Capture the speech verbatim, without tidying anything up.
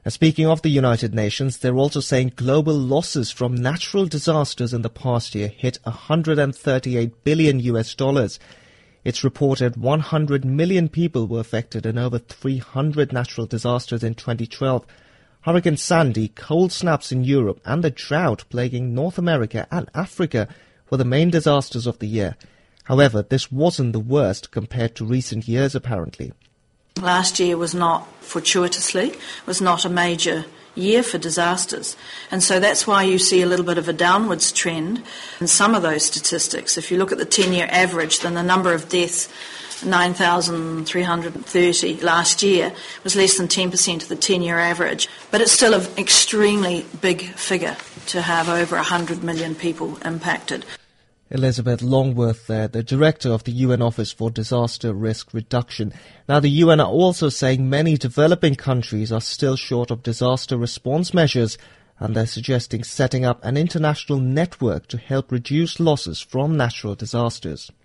Now, speaking of the United Nations, they're also saying global losses from natural disasters in the past year hit one hundred thirty-eight billion U S dollars. It's reported one hundred million people were affected in over three hundred natural disasters in twenty twelve. Hurricane Sandy, cold snaps in Europe and the drought plaguing North America and Africa were the main disasters of the year. However, this wasn't the worst compared to recent years, apparently. Last year was not, fortuitously, was not a major year for disasters. And so that's why you see a little bit of a downwards trend in some of those statistics. If you look at the ten-year average, then the number of deaths, nine thousand three hundred thirty last year, was less than ten percent of the ten-year average. But it's still an extremely big figure to have over one hundred million people impacted. Elizabeth Longworth there, the director of the U N Office for Disaster Risk Reduction. Now, the U N are also saying many developing countries are still short of disaster response measures, and they're suggesting setting up an international network to help reduce losses from natural disasters.